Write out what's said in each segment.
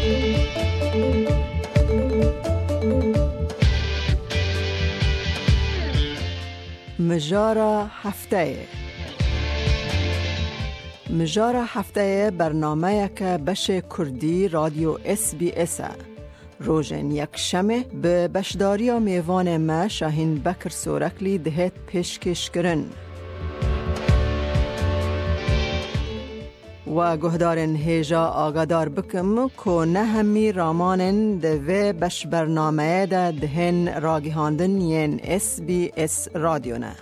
مجارا هفته برنامه که بش کردی رادیو SBS روزن یک شمه به بشداری و میوان ما شاهین بکر سورکلی دهت پیشکش کرن و گهدارن هیجا آگادار بکم که نه همی رامانن ده بش برنامه ده دهن راگیهاندن ین SBS رادیو نه.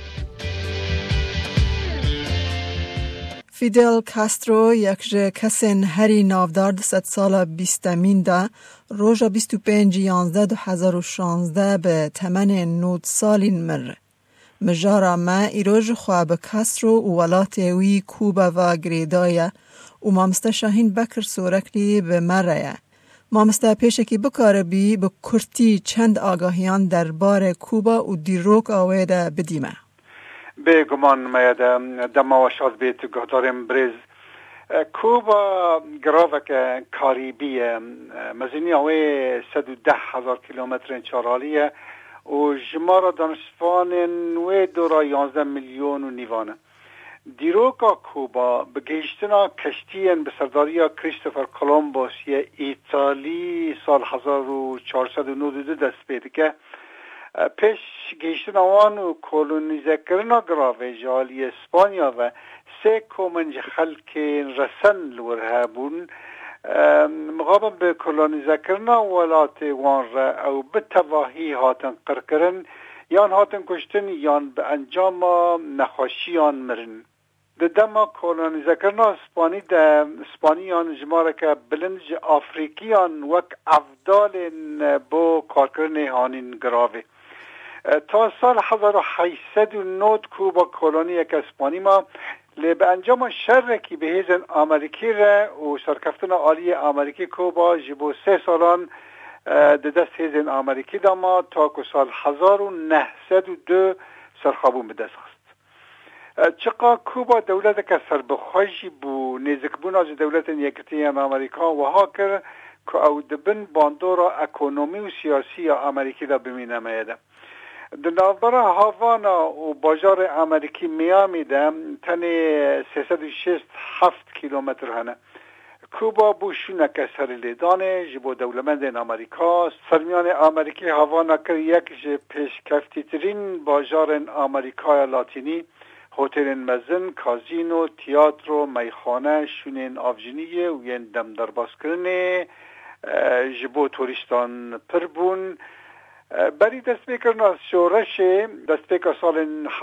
فیدل کاسترو یک کسین هری نافدار 200 سال 20 ده روژا 25/11/2016 به تمن 90 سالین مر. مجارا ما ایروژ خواه به کاسترو و ولات وی کوبا و گریدایا و مامستا شاهین بکر سورکلی به مره. مامستا پیشکی بکاره بی به کرتی چند آگاهیان در بار کوبا و دیروک آویده بدیمه. به گمان میاد دما و شاد بیت گهدارم بریز کوبا گراوک کاریبی مزینی آوی 110,000 کیلومتر چارالیه و جمارا دانشفان نوی دورا 11 میلیون و نیوانه. دیروکا کوبا به گیشتنا کشتین به سرداری کریستوفر کولومبوس یه ایتالی سال 1492 دست پیدا که پیش گیشتن آوان و کولونیزه کرنا گراوه جالی اسپانیا و 3 کومنج خلک رسن لوره بون مقابل به کولونیزه کرنا ولات وان را او به تواهی هاتن قرکرن یان هاتن کشتن یان به انجام نخوشیان مرن. ده دما کولونیزه کرنا اسپانیان جماره که بلنج آفریقیان وک افدال بو کارکرن هانین گراوه. تا سال 1809 کوبا کلونی یک اسپانی ما به انجام شرکی به هیزن آمریکی را و سرکفتن عالی آمریکی کوبا جبو 3 سالان ده دست هیزن آمریکی داما تا که سال 1902 سرخابون به دست خست. چقا کوبا دولت که سربخوشی بو نیزکبون از دولت یکتی آمریکا و ها کرد که او دبن باندورا اکونومی و سیاسی آمریکی دا بمینه میده. در نوبره هاوانا و بازار آمریکی میامی ده تنی 367 کیلومتر هنه. کوبا بوشونه که سرلیدانه جبو دولمند آمریکا سرمیان آمریکی هاوانا که یک پیشکفتی ترین بازار آمریکای لاتینی هتل مزن، کازینو، تئاتر، میخانه، شونین آفجینیه و ین دم در باز کرنه جبو توریستان پربون بری دست بکرن از شورش دست بکر سال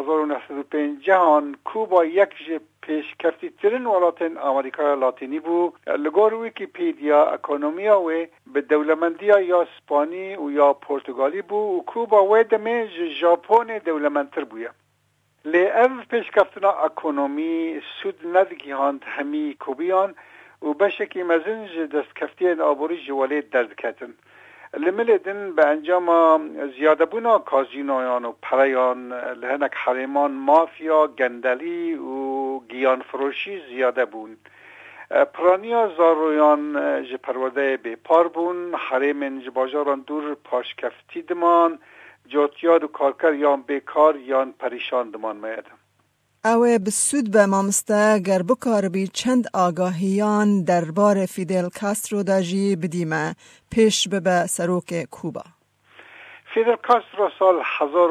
1950 کوبا یک پیشکفتی ترین ولات آمریکای لاتینی بو لگور ویکیپیدیا اکونومیا و به دولمندیا یا اسپانی و یا پرتغالی بو و کوبا و دمه ژاپن دولمندتر بویا لی اف پیشکفتنا اکونومی سود ندگیهاند همی کوبیان و بشکی مزنج دست کفتی آبوری جوالی درد کتن لملدن به انجام زیاده بونا کازینویان و پریان لهنک حریمان مافیا گندلی و گیان فروشی زیاده بون پرانیا زارویان جه پرورده به پار بون حریم جه باجاران دور پاشکفتی دمان جوتیاد و کارکر یان بیکار یان پریشان دمان میدم. اوه بسود به مامسته گر بکار بی چند آگاهیان دربار فیدل کاسترو داجی بدیمه پیش به سروک کوبا. فیدل کاسترو سال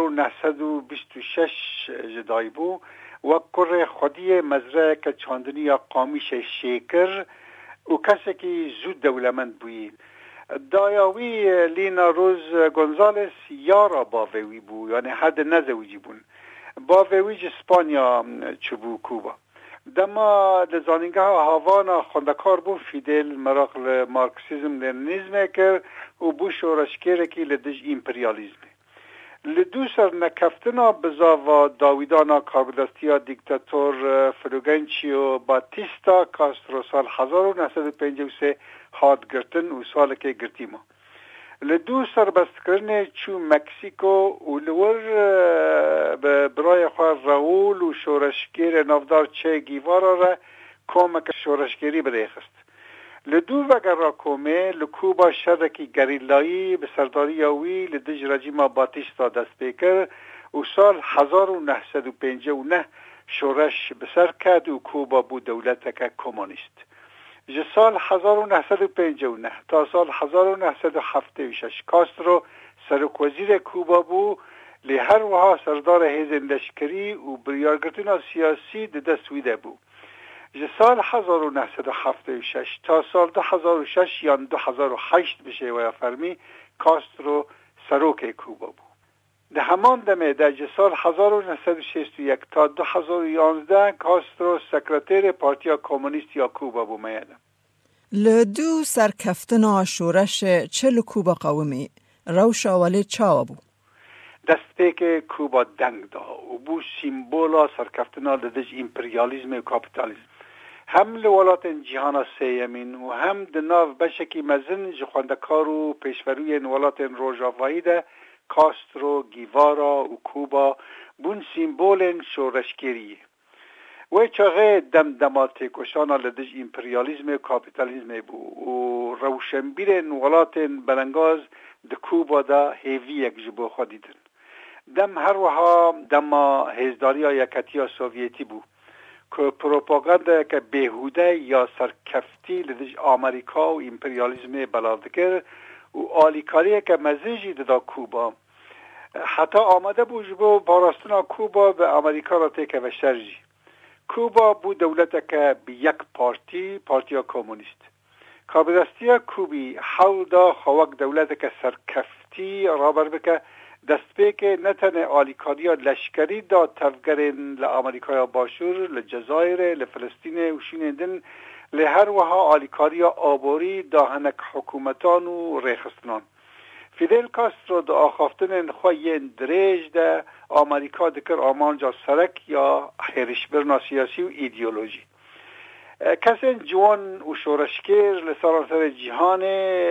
1926 جدایی بو و کره خودی مزرعه که چاندنی یا قامیش شیکر و کسی که زود دولمند بویی. دایاوی لینا روز گونزالس یارا باوی بو یعنی حد نزوجی بون. با ویج اسپانیا چبو کوبا دما لزانینگه هاوانا خندکار بو فیدل مراقل مارکسیزم لنینیزم کر و بو شورشگیره که لدج ایمپریالیزم لدو سر نکفتنا بزاوا داویدانا کاربدستیا دیکتاتور فلوگنچیو باتیستا کاسترو سال 1953 هاد گرتن و سال که گرتیما لدو سربست کرنه چو مکسیکو و لور برای خواه راول و شورشگیر نافدار چه گیوارا را کمک شورشگیری بده خست. لدو وگر را کومه لکوبا شرکی گریلایی به سرداری اوی لدج رژیم باتیستا دست بکر و سال 1959 شورش بسر کرد و کوبا بود دولت که کمونیست. ج سال 1959 تا سال 1976 کاسترو سرک وزیر کوبا بود، لی هر وها سردار حزب لشکری و بریارگرتنا سیاسی دست ویده بود. ج سال 1976 تا سال 2006 یا 2008 بشه و فرمی کاسترو سروک کوبا بود. ده همان دمه در سال 1961 تا 2011 کاسترو سکرتیر پارتیا کمونیست یا کوبا بود میادم. لدو سرکفتنا شورش چل کوبا قومی روشا ولی چاوا بود؟ دست پیک کوبا دنگ دا و بو سیمبولا سرکفتنا لدج امپریالیزم و کاپیتالیزم. هم لولات جهان سیمین و هم دناو بشکی مزن جخواندکار و پیشوروی ولات روژاوایی ده کاسترو، گیوارا و کوبا بون سیمبول شورشگیریه. و چاقه دمدمات کشانا لدج امپریالیزم و کاپیتالیزم بو و روشنبیر ولات بلنگاز ده کوبا ده هیوی یک جبو خودیدن. دم هر وها دم هزداری ها یکتی سوویتی بو که پروپاگاندا که بهوده یا سرکفتی لدج آمریکا و امپریالیزم بلادکر و آلیکاری که مزیجی ده کوبا حتی آمده بو جبو باراستنا کوبا به آمریکا را تیکه و شرجی. کوبا بو دولت که به یک پارتیا کمونیست. کابدستی کوبی حول دا خواک دولت که سرکفتی رابر بکه دست پیک نتنه آلیکاریا لشکری دا تفگرین لامریکای باشور لجزایر لفلسطین و شینندن لهر وها آلیکاریا آبوری دا هنک حکومتان و ریخستنان. فیدل کاسترو دا آخافتن خواهی دریج دا آمریکا دکر آمان جا سرک یا حیرشبرنا سیاسی و ایدئولوژی. کسین جوان و شورشکر لسرانسر جهان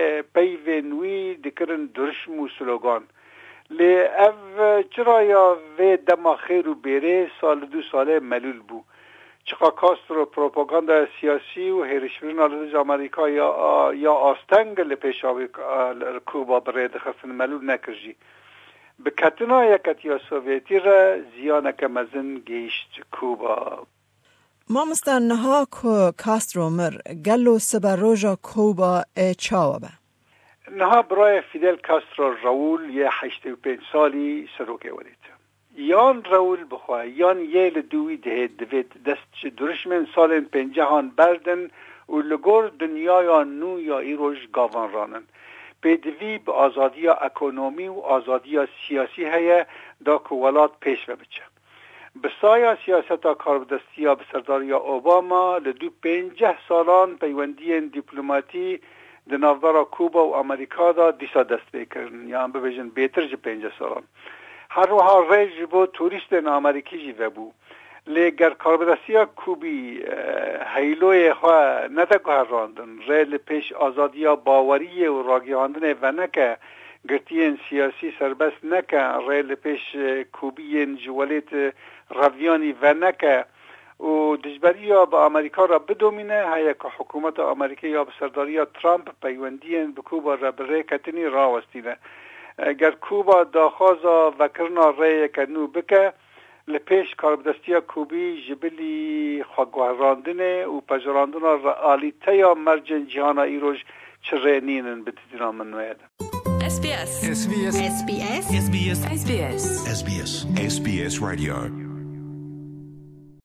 پیونوی دکرن درشم و سلوگان. لی او چرا یا وی دما خیر و بیره سال 2 ساله ملول بو. چقا کاسترو پروپاگاندا سیاسی و هیرشبرین آلدج آمریکا یا آستنگ لپیشاوی کوبا برای دخستن ملول نکرجی. بکتنا یکتی سوویتی را زیانک مزن گیشت کوبا. ما مستنها که کاسترو مر گلو سبروژا کوبا چاوا با؟ نها برای فیدل کاسترو راول یه 85 سالی سروکه ولید. یان راول بخواه یان یه لدوی دوید دست درشمن سال 50 بردن و لگور دنیا نو یا ایروش گاوان رانن. بدوی به آزادی اکونومی و آزادی سیاسی هیا دا که ولات پیش بچه. بسایا سیاستا کاربدستی به سرداری اوباما لدو 50 سالان پیوندی دیپلماتی د نافدارا کوبا و امریکا دا دیسا دست بکرن یا هم ببیجن بیتر جه 50 سالان. هر روها ریج بو توریست امریکی جیوه بو. لیگر کاربدستی کوبی حیلوی خواه ندکو هر راندن. ریل پیش آزادی باوری و راگیاندن و نکه گرتین سیاسی سربست نکه. ریل پیش کوبی جوالیت رویانی و نکه و دجبری با امریکا را بدومینه هیا که حکومت امریکا یا به سرداری ترامپ پیوندین به کوبا را بره کتنی راوستینه. اگر کوبا داخوازا وکرنا ره کنو بکه لپیش کاربدستی کوبی جبلی خواهراندنه و پجراندن را آلیته یا مرجن جهان ایروش چره نینن بتیدنا من ویده. SBS SBS SBS SBS SBS SBS Radio